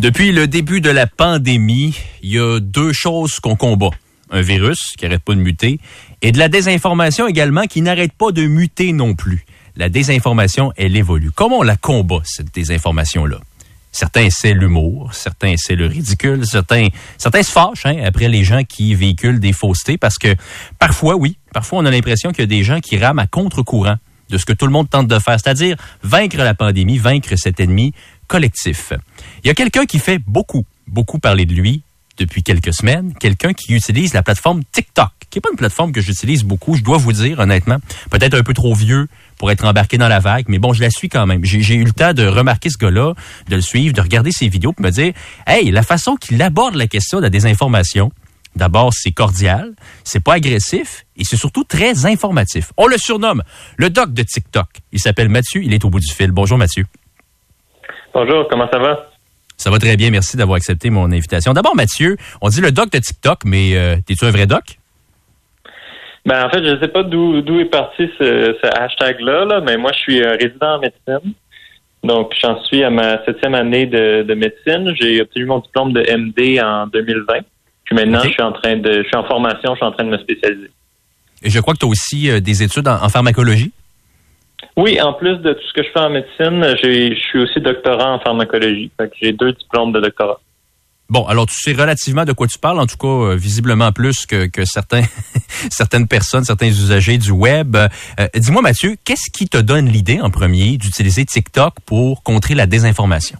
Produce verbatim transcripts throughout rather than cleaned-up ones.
Depuis le début de la pandémie, il y a deux choses qu'on combat. Un virus qui n'arrête pas de muter et de la désinformation également qui n'arrête pas de muter non plus. La désinformation, elle évolue. Comment on la combat, cette désinformation-là? Certains essaient l'humour, certains essaient le ridicule, certains, certains se fâchent hein, après les gens qui véhiculent des faussetés parce que parfois, oui, parfois on a l'impression qu'il y a des gens qui rament à contre-courant de ce que tout le monde tente de faire, c'est-à-dire vaincre la pandémie, vaincre cet ennemi collectif. Il y a quelqu'un qui fait beaucoup, beaucoup parler de lui depuis quelques semaines, quelqu'un qui utilise la plateforme TikTok, qui n'est pas une plateforme que j'utilise beaucoup, je dois vous dire honnêtement, peut-être un peu trop vieux pour être embarqué dans la vague, mais bon, je la suis quand même. J'ai, j'ai eu le temps de remarquer ce gars-là, de le suivre, de regarder ses vidéos, puis me dire, hey, la façon qu'il aborde la question de la désinformation, d'abord, c'est cordial, c'est pas agressif et c'est surtout très informatif. On le surnomme le doc de TikTok. Il s'appelle Mathieu, il est au bout du fil. Bonjour Mathieu. Bonjour, comment ça va? Ça va très bien, merci d'avoir accepté mon invitation. D'abord Mathieu, on dit le doc de TikTok, mais euh, t'es-tu un vrai doc? Ben en fait, je sais pas d'où d'où est parti ce, ce hashtag-là, là, mais moi je suis un résident en médecine. Donc j'en suis à ma septième année de, de médecine. J'ai obtenu mon diplôme de M D en deux mille vingt. Puis maintenant, okay. je suis en train de je suis en formation, je suis en train de me spécialiser. Et je crois que tu as aussi euh, des études en, en pharmacologie? Oui, en plus de tout ce que je fais en médecine, j'ai, je suis aussi doctorant en pharmacologie. Fait que j'ai deux diplômes de doctorat. Bon, alors tu sais relativement de quoi tu parles, en tout cas euh, visiblement plus que, que certains, certaines personnes, certains usagers du web. Euh, dis-moi Mathieu, qu'est-ce qui te donne l'idée en premier d'utiliser TikTok pour contrer la désinformation?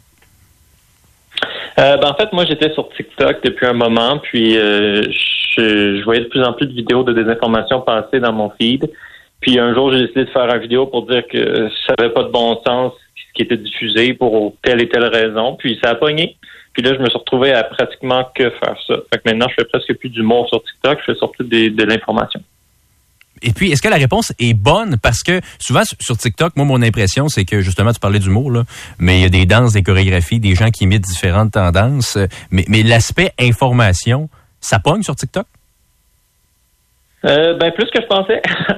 Euh, ben en fait, moi j'étais sur TikTok depuis un moment, puis euh, je, je voyais de plus en plus de vidéos de désinformation passer dans mon feed. Puis un jour, j'ai décidé de faire une vidéo pour dire que ça n'avait pas de bon sens ce qui était diffusé pour telle et telle raison. Puis ça a pogné. Puis là, je me suis retrouvé à pratiquement que faire ça. Fait que maintenant, je fais presque plus d'humour sur TikTok, je fais surtout des, de l'information. Et puis, est-ce que la réponse est bonne? Parce que souvent, sur TikTok, moi, mon impression, c'est que, justement, tu parlais d'humour, là, mais il y a des danses, des chorégraphies, des gens qui imitent différentes tendances. Mais, mais l'aspect information, ça pogne sur TikTok? Euh, ben, plus que je pensais.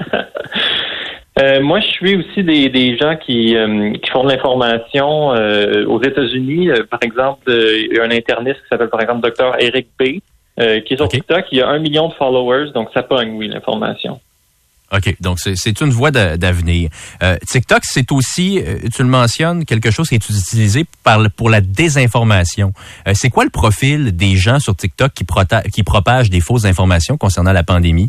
euh, moi, je suis aussi des, des gens qui, euh, qui font de l'information euh, aux États-Unis. Euh, par exemple, euh, il y a un interniste qui s'appelle, par exemple, docteur Eric B., euh, qui est sur okay. TikTok. Il y a un million de followers, donc ça pogne, oui, l'information. OK, donc c'est, c'est une voie d'avenir. Euh, TikTok, c'est aussi, euh, tu le mentionnes, quelque chose qui est utilisé par, pour la désinformation. Euh, c'est quoi le profil des gens sur TikTok qui, prota- qui propagent des fausses informations concernant la pandémie?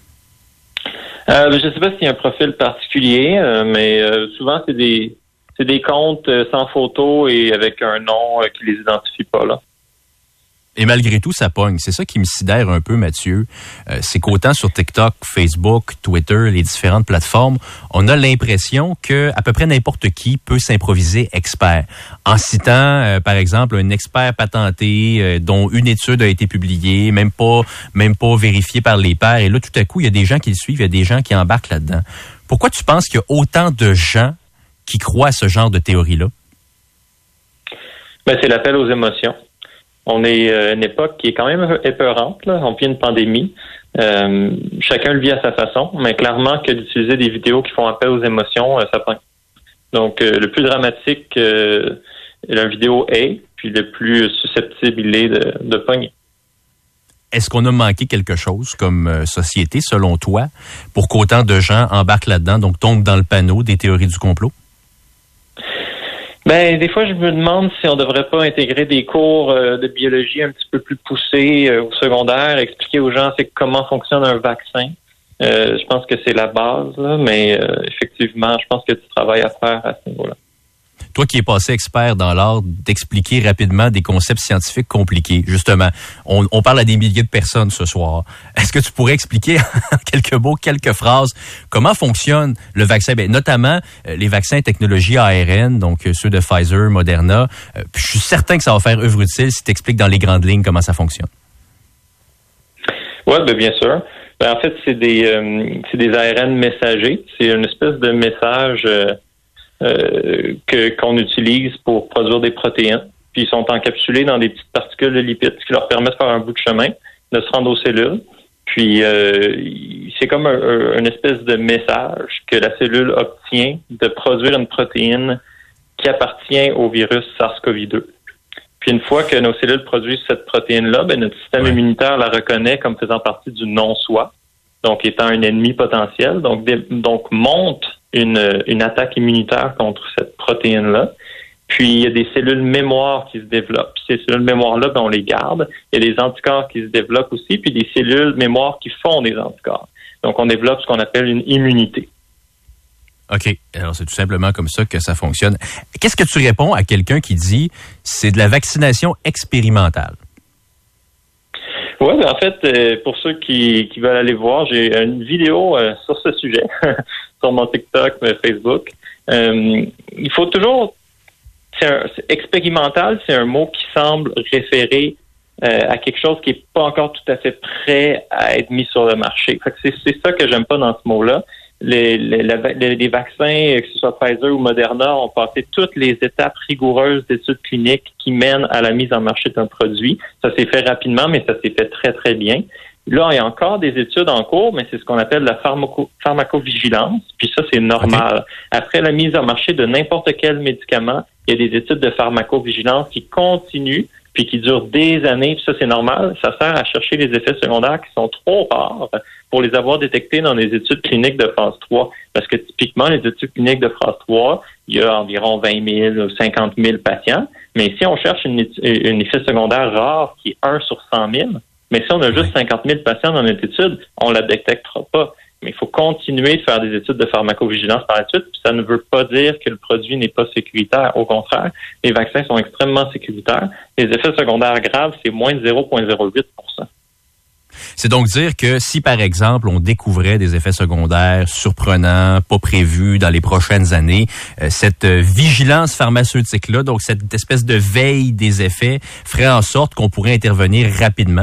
Euh, je ne sais pas s'il y a un profil particulier, euh, mais euh, souvent, c'est des c'est des comptes euh, sans photo et avec un nom euh, qui les identifie pas, là. Et malgré tout, ça pogne. C'est ça qui me sidère un peu, Mathieu. Euh, c'est qu'autant sur TikTok, Facebook, Twitter, les différentes plateformes, on a l'impression que à peu près n'importe qui peut s'improviser expert. En citant, euh, par exemple, un expert patenté euh, dont une étude a été publiée, même pas, même pas vérifiée par les pairs. Et là, tout à coup, il y a des gens qui le suivent, il y a des gens qui embarquent là-dedans. Pourquoi tu penses qu'il y a autant de gens qui croient à ce genre de théorie-là? Ben, c'est l'appel aux émotions. On est à une époque qui est quand même épeurante, là. On vit une pandémie. Euh, chacun le vit à sa façon, mais clairement que d'utiliser des vidéos qui font appel aux émotions, euh, ça pogne. Donc, euh, le plus dramatique euh, la vidéo est, puis le plus susceptible il est de, de pogner. Est-ce qu'on a manqué quelque chose comme euh, société, selon toi, pour qu'autant de gens embarquent là-dedans, donc tombent dans le panneau des théories du complot? Ben, des fois, je me demande si on devrait pas intégrer des cours euh, de biologie un petit peu plus poussés euh, au secondaire, expliquer aux gens c'est comment fonctionne un vaccin. Euh, je pense que c'est la base, là, mais euh, effectivement, je pense que tu travailles à faire à ce niveau-là. Toi qui es passé expert dans l'art d'expliquer rapidement des concepts scientifiques compliqués, justement, on, on parle à des milliers de personnes ce soir. Est-ce que tu pourrais expliquer en quelques mots, quelques phrases, comment fonctionne le vaccin? Ben, notamment euh, les vaccins technologie A R N, donc euh, ceux de Pfizer, Moderna. Euh, je suis certain que ça va faire œuvre utile si tu expliques dans les grandes lignes comment ça fonctionne. Oui, ben, bien sûr. Ben, en fait, c'est des, euh, c'est des A R N messagers. C'est une espèce de message... Euh, Euh, que qu'on utilise pour produire des protéines. Puis ils sont encapsulés dans des petites particules de lipides qui leur permettent de faire un bout de chemin, de se rendre aux cellules. Puis euh, c'est comme un, un, une espèce de message que la cellule obtient de produire une protéine qui appartient au virus SARS-C o V deux. Puis une fois que nos cellules produisent cette protéine-là, ben, notre système ouais. immunitaire la reconnaît comme faisant partie du non-soi, donc étant un ennemi potentiel, donc, dé, donc monte une, une attaque immunitaire contre cette protéine-là. Puis il y a des cellules mémoire qui se développent. Puis ces cellules mémoire-là, ben, on les garde. Il y a des anticorps qui se développent aussi, puis des cellules mémoire qui font des anticorps. Donc on développe ce qu'on appelle une immunité. OK. Alors, c'est tout simplement comme ça que ça fonctionne. Qu'est-ce que tu réponds à quelqu'un qui dit c'est de la vaccination expérimentale? Oui, ben en fait, euh, pour ceux qui, qui veulent aller voir, j'ai une vidéo euh, sur ce sujet sur mon TikTok, Facebook. Euh, il faut toujours... C'est, un, c'est expérimental, c'est un mot qui semble référer euh, à quelque chose qui n'est pas encore tout à fait prêt à être mis sur le marché. Fait que c'est, c'est ça que j'aime pas dans ce mot-là. Les, les, les, les vaccins, que ce soit Pfizer ou Moderna, ont passé toutes les étapes rigoureuses d'études cliniques qui mènent à la mise en marché d'un produit. Ça s'est fait rapidement, mais ça s'est fait très, très bien. Là, il y a encore des études en cours, mais c'est ce qu'on appelle la pharmaco- pharmacovigilance. Puis ça, c'est normal. Okay. Après la mise en marché de n'importe quel médicament, il y a des études de pharmacovigilance qui continuent, puis qui durent des années, puis ça, c'est normal. Ça sert à chercher les effets secondaires qui sont trop rares pour les avoir détectés dans les études cliniques de phase trois. Parce que typiquement, les études cliniques de phase trois, il y a environ vingt mille ou cinquante mille patients. Mais si on cherche une, une effet secondaire rare qui est un sur cent mille, mais si on a juste cinquante mille patients dans notre étude, on la détectera pas. Mais il faut continuer de faire des études de pharmacovigilance par la suite, puis ça ne veut pas dire que le produit n'est pas sécuritaire. Au contraire, les vaccins sont extrêmement sécuritaires. Les effets secondaires graves, c'est moins de zéro virgule zéro huit pour cent. C'est donc dire que si, par exemple, on découvrait des effets secondaires surprenants, pas prévus dans les prochaines années, euh, cette vigilance pharmaceutique-là, donc cette espèce de veille des effets, ferait en sorte qu'on pourrait intervenir rapidement?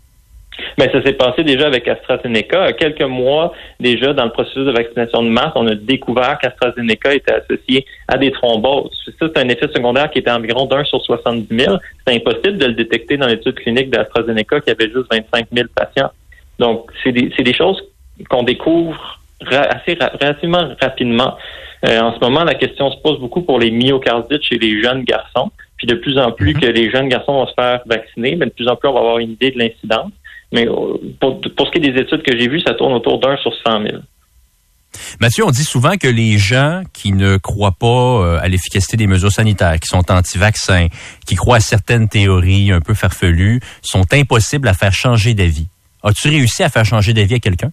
Bien, ça s'est passé déjà avec AstraZeneca. Quelques mois déjà dans le processus de vaccination de masse, on a découvert qu'AstraZeneca était associé à des thromboses. Ça, c'est un effet secondaire qui était environ d'un sur soixante-dix mille. C'est impossible de le détecter dans l'étude clinique d'AstraZeneca qui avait juste vingt-cinq mille patients. Donc, c'est des, c'est des choses qu'on découvre ra- assez ra- relativement rapidement. Euh, en ce moment, la question se pose beaucoup pour les myocardites chez les jeunes garçons. Puis de plus en plus mm-hmm. que les jeunes garçons vont se faire vacciner, mais de plus en plus on va avoir une idée de l'incidence. Mais pour, pour ce qui est des études que j'ai vues, ça tourne autour d'un sur cent mille. Mathieu, on dit souvent que les gens qui ne croient pas à l'efficacité des mesures sanitaires, qui sont anti-vaccins, qui croient à certaines théories un peu farfelues, sont impossibles à faire changer d'avis. As-tu réussi à faire changer d'avis à quelqu'un?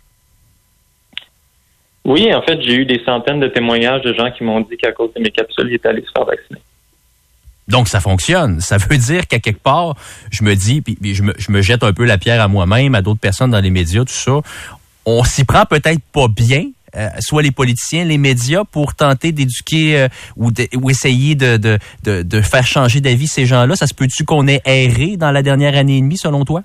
Oui, en fait, j'ai eu des centaines de témoignages de gens qui m'ont dit qu'à cause de mes capsules, ils étaient allés se faire vacciner. Donc, ça fonctionne. Ça veut dire qu'à quelque part, je me dis, puis, puis je, me, je me jette un peu la pierre à moi-même, à d'autres personnes dans les médias, tout ça. On s'y prend peut-être pas bien, euh, soit les politiciens, les médias, pour tenter d'éduquer euh, ou, de, ou essayer de, de, de, de faire changer d'avis ces gens-là. Ça se peut-tu qu'on ait erré dans la dernière année et demie, selon toi?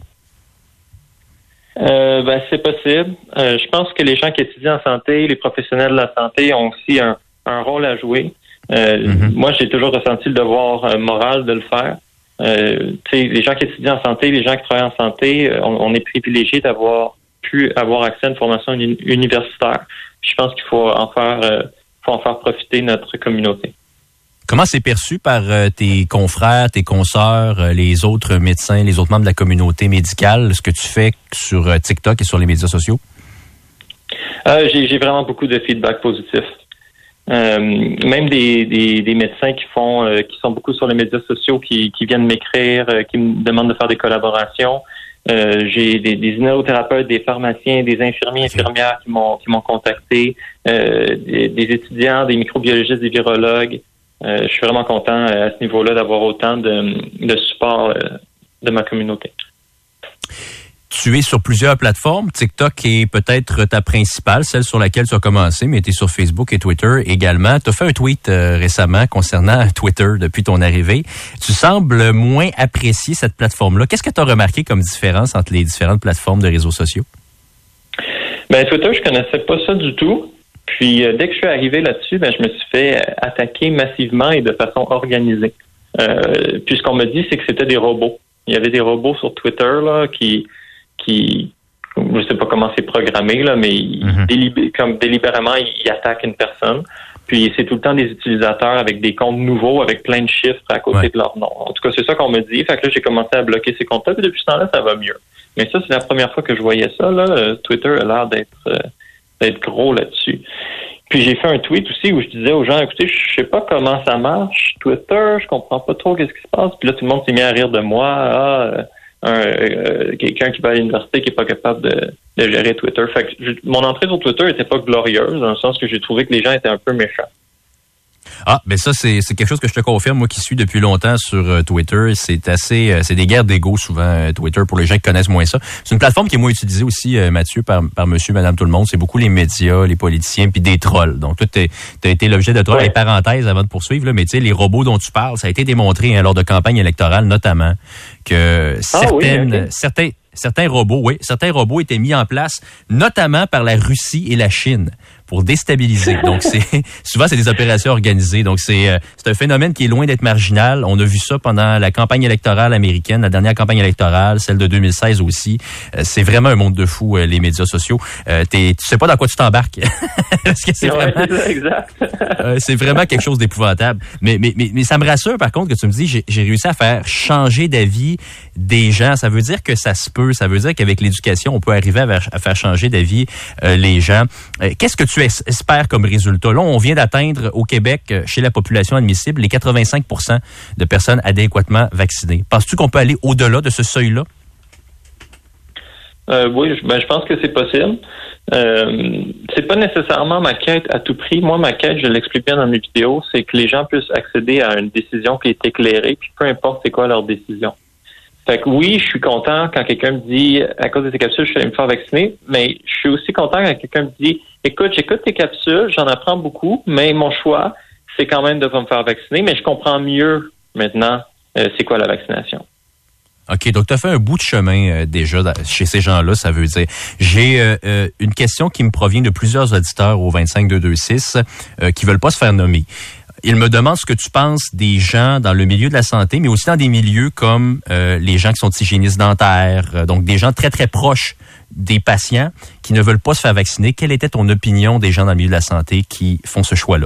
Euh, ben, c'est possible. Euh, je pense que les gens qui étudient en santé, les professionnels de la santé ont aussi un, un rôle à jouer. Euh, mm-hmm. Moi, j'ai toujours ressenti le devoir euh, moral de le faire. Euh, les gens qui étudient en santé, les gens qui travaillent en santé, on, on est privilégiés d'avoir pu avoir accès à une formation uni- universitaire. Je pense qu'il faut en faire, euh, faut en faire profiter notre communauté. Comment c'est perçu par euh, tes confrères, tes consoeurs, euh, les autres médecins, les autres membres de la communauté médicale, ce que tu fais sur euh, TikTok et sur les médias sociaux? Euh, j'ai, j'ai vraiment beaucoup de feedback positif. Euh, même des, des, des médecins qui font, euh, qui sont beaucoup sur les médias sociaux, qui, qui viennent m'écrire, euh, qui me demandent de faire des collaborations. Euh, j'ai des, des inhalothérapeutes, des pharmaciens, des infirmiers, infirmières qui m'ont, qui m'ont contacté, euh, des, des étudiants, des microbiologistes, des virologues. Euh, je suis vraiment content euh, à ce niveau-là d'avoir autant de, de support euh, de ma communauté. Tu es sur plusieurs plateformes. TikTok est peut-être ta principale, celle sur laquelle tu as commencé, mais tu es sur Facebook et Twitter également. Tu as fait un tweet euh, récemment concernant Twitter depuis ton arrivée. Tu sembles moins apprécier cette plateforme-là. Qu'est-ce que tu as remarqué comme différence entre les différentes plateformes de réseaux sociaux? Ben, Twitter, je connaissais pas ça du tout. Puis, euh, dès que je suis arrivé là-dessus, ben, je me suis fait attaquer massivement et de façon organisée. Euh, puis, ce qu'on me dit, c'est que c'était des robots. Il y avait des robots sur Twitter là qui... qui, je sais pas comment c'est programmé, là, mais mm-hmm. délib- comme délibérément, il attaque une personne. Puis c'est tout le temps des utilisateurs avec des comptes nouveaux, avec plein de chiffres à côté ouais. de leur nom. En tout cas, c'est ça qu'on me dit. Fait que là, j'ai commencé à bloquer ces comptes-là, puis depuis ce temps-là, ça va mieux. Mais ça, c'est la première fois que je voyais ça. Là. Twitter a l'air d'être, euh, d'être gros là-dessus. Puis j'ai fait un tweet aussi où je disais aux gens, écoutez, je sais pas comment ça marche, Twitter, je comprends pas trop qu'est-ce qui se passe. Puis là, tout le monde s'est mis à rire de moi. Ah, un, euh, quelqu'un qui va à l'université qui est pas capable de, de gérer Twitter. Fait que je, mon entrée sur Twitter était pas glorieuse, dans le sens que j'ai trouvé que les gens étaient un peu méchants. Ah, ben ça, c'est, c'est quelque chose que je te confirme, moi qui suis depuis longtemps sur euh, Twitter. C'est assez, euh, c'est des guerres d'ego souvent, euh, Twitter, pour les gens qui connaissent moins ça. C'est une plateforme qui est moins utilisée aussi, euh, Mathieu, par, par monsieur, madame, tout le monde. C'est beaucoup les médias, les politiciens, puis des trolls. Donc, toi, t'as, t'as été l'objet de trolls. Ouais. Les parenthèses avant de poursuivre, là, mais tu sais, les robots dont tu parles, ça a été démontré hein, lors de campagnes électorales, notamment, que ah, certaines, oui, okay. certains, certains robots, oui, certains robots étaient mis en place, notamment par la Russie et la Chine, pour déstabiliser. Donc, c'est souvent, c'est des opérations organisées. Donc, c'est, euh, c'est un phénomène qui est loin d'être marginal. On a vu ça pendant la campagne électorale américaine, la dernière campagne électorale, celle de deux mille seize aussi. Euh, c'est vraiment un monde de fous, euh, les médias sociaux. Euh, t'es, tu sais pas dans quoi tu t'embarques. Parce que c'est ouais, vraiment... C'est exact. euh, c'est vraiment quelque chose d'épouvantable. Mais, mais, mais, mais ça me rassure, par contre, que tu me dis, j'ai, j'ai réussi à faire changer d'avis des gens. Ça veut dire que ça se peut. Ça veut dire qu'avec l'éducation, on peut arriver à, à faire changer d'avis euh, les gens. Euh, qu'est-ce que tu espères comme résultat? Là, on vient d'atteindre au Québec, chez la population admissible, les quatre-vingt-cinq pour cent de personnes adéquatement vaccinées. Penses-tu qu'on peut aller au-delà de ce seuil-là? Euh, oui, ben, je pense que c'est possible. Euh, c'est pas nécessairement ma quête à tout prix. Moi, ma quête, je l'explique bien dans mes vidéos, c'est que les gens puissent accéder à une décision qui est éclairée, puis peu importe c'est quoi leur décision. Fait que oui, je suis content quand quelqu'un me dit, à cause de tes capsules, je suis allé me faire vacciner, mais je suis aussi content quand quelqu'un me dit, écoute, j'écoute tes capsules, j'en apprends beaucoup, mais mon choix, c'est quand même de pas me faire vacciner, mais je comprends mieux maintenant euh, c'est quoi la vaccination. OK, donc tu as fait un bout de chemin euh, déjà chez ces gens-là, ça veut dire. J'ai euh, euh, une question qui me provient de plusieurs auditeurs au vingt-cinq deux deux six euh, qui veulent pas se faire nommer. Ils me demandent ce que tu penses des gens dans le milieu de la santé, mais aussi dans des milieux comme euh, les gens qui sont hygiénistes dentaires, euh, donc des gens très, très proches des patients qui ne veulent pas se faire vacciner. Quelle était ton opinion des gens dans le milieu de la santé qui font ce choix-là?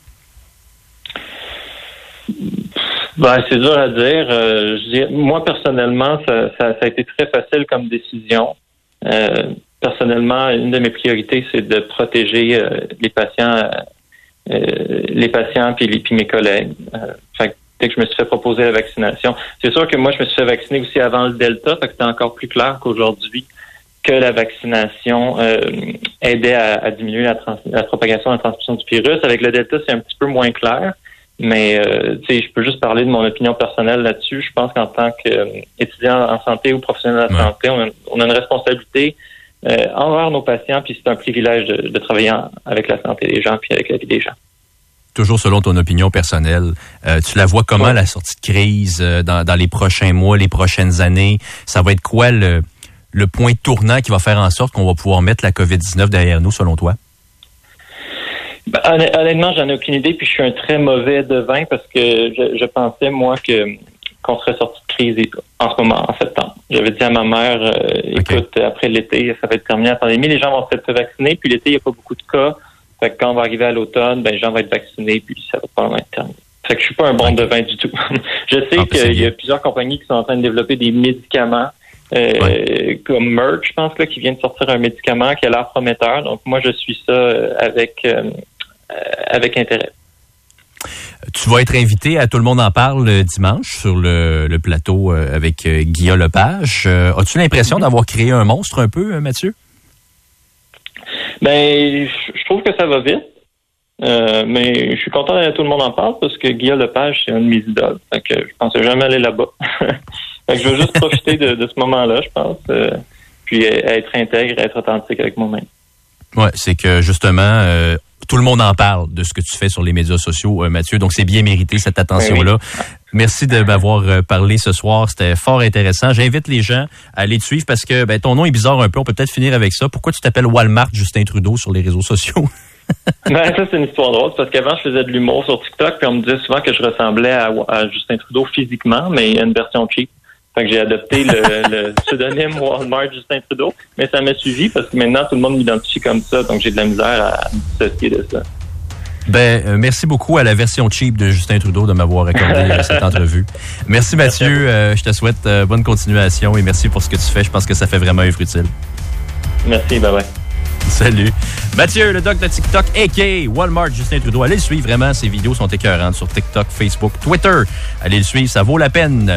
Ben, c'est dur à dire. Euh, je dis, moi, personnellement, ça, ça, ça a été très facile comme décision. Euh, personnellement, une de mes priorités, c'est de protéger euh, les patients Euh, les patients puis, les, puis mes collègues. Euh, fait que dès que je me suis fait proposer la vaccination, c'est sûr que moi, je me suis fait vacciner aussi avant le Delta, fait que c'était encore plus clair qu'aujourd'hui que la vaccination euh, aidait à, à diminuer la, trans- la propagation de la transmission du virus. Avec le Delta, c'est un petit peu moins clair, mais euh, tu sais, je peux juste parler de mon opinion personnelle là-dessus. Je pense qu'en tant qu'étudiant euh, en santé ou professionnel de la ouais. santé, on a, on a une responsabilité Euh, envers nos patients, puis c'est un privilège de, de travailler en, avec la santé des gens, puis avec la vie des gens. Toujours selon ton opinion personnelle, euh, tu la vois comment, ouais. la sortie de crise euh, dans, dans les prochains mois, les prochaines années? Ça va être quoi le, le point tournant qui va faire en sorte qu'on va pouvoir mettre la covid dix-neuf derrière nous, selon toi? Ben, honnêtement, j'en ai aucune idée, puis je suis un très mauvais devin parce que je, je pensais, moi, que qu'on serait sorti de crise en ce moment, en septembre. J'avais dit à ma mère, euh, écoute, okay. après l'été, ça va être terminé la pandémie, les gens vont se faire vacciner, puis l'été, il n'y a pas beaucoup de cas. Fait que quand on va arriver à l'automne, ben les gens vont être vaccinés, puis ça va pas être terminé. Fait que je suis pas un bon okay. devin du tout. Je sais ah, qu'il y a plusieurs compagnies qui sont en train de développer des médicaments, euh, ouais. comme Merck, je pense, là, qui vient de sortir un médicament qui a l'air prometteur. Donc moi, je suis ça avec, euh, avec intérêt. Tu vas être invité à Tout le monde en parle dimanche sur le, le plateau avec Guillaume Lepage. Euh, as-tu l'impression mm-hmm. d'avoir créé un monstre un peu, Mathieu? Ben, je trouve que ça va vite. Euh, mais je suis content d'aller à Tout le monde en parle parce que Guillaume Lepage, c'est un de mes idoles. Fait que je pensais jamais aller là-bas. Fait que je veux juste profiter de, de ce moment-là, je pense. Euh, puis être intègre, être authentique avec moi-même. Ouais, c'est que justement, euh, tout le monde en parle de ce que tu fais sur les médias sociaux, euh, Mathieu. Donc, c'est bien mérité, cette attention-là. Oui, oui. Merci de m'avoir euh, parlé ce soir. C'était fort intéressant. J'invite les gens à aller te suivre parce que ben, ton nom est bizarre un peu. On peut peut-être finir avec ça. Pourquoi tu t'appelles Walmart Justin Trudeau sur les réseaux sociaux? Ben, ça, c'est une histoire drôle. Parce qu'avant, je faisais de l'humour sur TikTok. Puis on me disait souvent que je ressemblais à, à Justin Trudeau physiquement, mais il y a une version cheap. Fait que j'ai adopté le, le pseudonyme Walmart Justin Trudeau, mais ça m'a suivi parce que maintenant tout le monde m'identifie comme ça, donc j'ai de la misère à me dissocier de ça. Ben, euh, merci beaucoup à la version cheap de Justin Trudeau de m'avoir accordé euh, cette entrevue. Merci Mathieu, merci euh, je te souhaite euh, bonne continuation et merci pour ce que tu fais. Je pense que ça fait vraiment œuvre utile. Merci, bye bye. Salut. Mathieu, le doc de TikTok, a k a. Walmart Justin Trudeau. Allez le suivre, vraiment, ses vidéos sont écœurantes sur TikTok, Facebook, Twitter. Allez le suivre, ça vaut la peine.